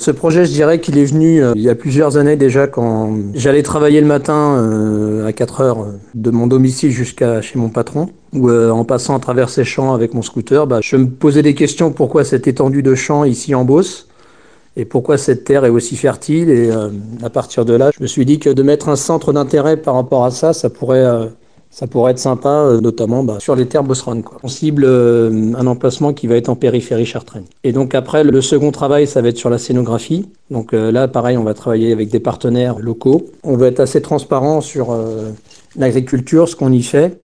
ce projet, je dirais qu'il est venu il y a plusieurs années déjà quand j'allais travailler le matin à 4 heures de mon domicile jusqu'à chez mon patron. Où en passant à travers ces champs avec mon scooter, je me posais des questions pourquoi cette étendue de champs ici en Beauce et pourquoi cette terre est aussi fertile. Et à partir de là, je me suis dit que de mettre un centre d'intérêt par rapport à ça, ça pourrait être sympa, notamment sur les terres beauceronnes, quoi. On cible un emplacement qui va être en périphérie chartraine. Et donc après, le second travail, ça va être sur la scénographie. Donc là, pareil, on va travailler avec des partenaires locaux. On va être assez transparent sur l'agriculture, ce qu'on y fait.